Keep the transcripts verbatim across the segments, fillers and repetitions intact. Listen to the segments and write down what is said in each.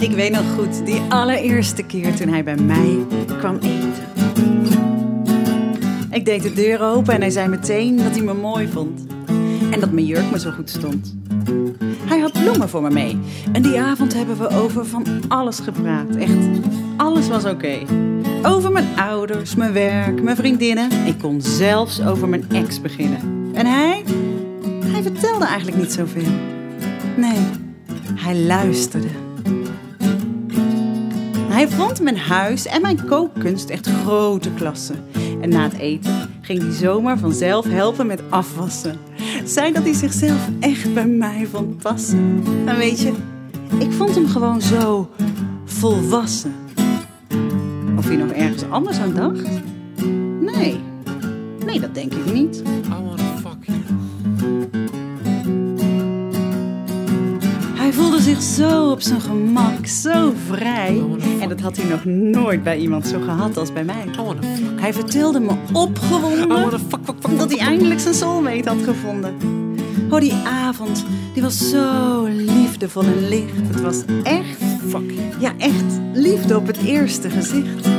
Ik weet nog goed, die allereerste keer toen hij bij mij kwam eten. Ik deed de deur open en hij zei meteen dat hij me mooi vond. En dat mijn jurk me zo goed stond. Hij had bloemen voor me mee. En die avond hebben we over van alles gepraat. Echt, alles was oké. Okay. Over mijn ouders, mijn werk, mijn vriendinnen. Ik kon zelfs over mijn ex beginnen. En hij? Hij vertelde eigenlijk niet zoveel. Nee, hij luisterde. Hij vond mijn huis en mijn kookkunst echt grote klasse. En na het eten ging hij zomaar vanzelf helpen met afwassen. Zei dat hij zichzelf echt bij mij vond passen. En weet je, ik vond hem gewoon zo volwassen. Of hij nog ergens anders aan dacht? Nee, nee, dat denk ik niet. I wanna fuck you. Hij voelde zich zo op zijn gemak, zo vrij. En dat had hij nog nooit bij iemand zo gehad als bij mij. Hij vertelde me opgewonden dat hij eindelijk zijn soulmate had gevonden. Oh, die avond, die was zo liefdevol en licht. Het was echt, ja echt, liefde op het eerste gezicht.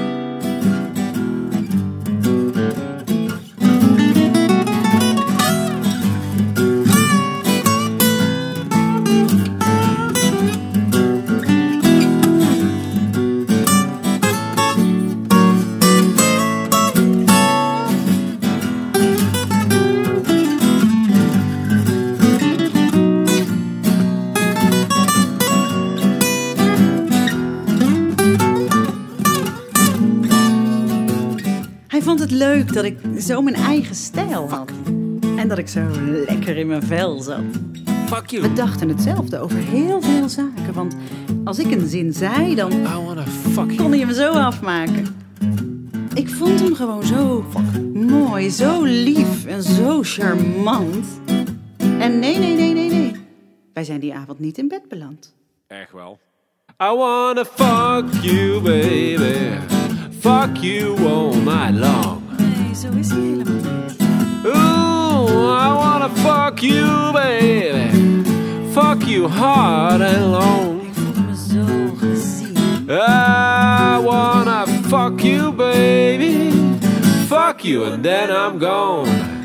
Hij vond het leuk dat ik zo mijn eigen stijl had. En dat ik zo lekker in mijn vel zat. Fuck you. We dachten hetzelfde over heel veel zaken. Want als ik een zin zei, dan I wanna fuck you. kon hij hem zo afmaken. Ik vond hem gewoon zo mooi, zo lief en zo charmant. En nee, nee, nee, nee, nee. Wij zijn die avond niet in bed beland. Echt wel. I wanna fuck you, baby. Fuck you all night long. Nee, zo is hij helemaal niet. Ooh, I wanna fuck you, baby. Fuck you hard and long. Ik voelde me zo gezien. I wanna fuck you, baby. Fuck you and then I'm gone.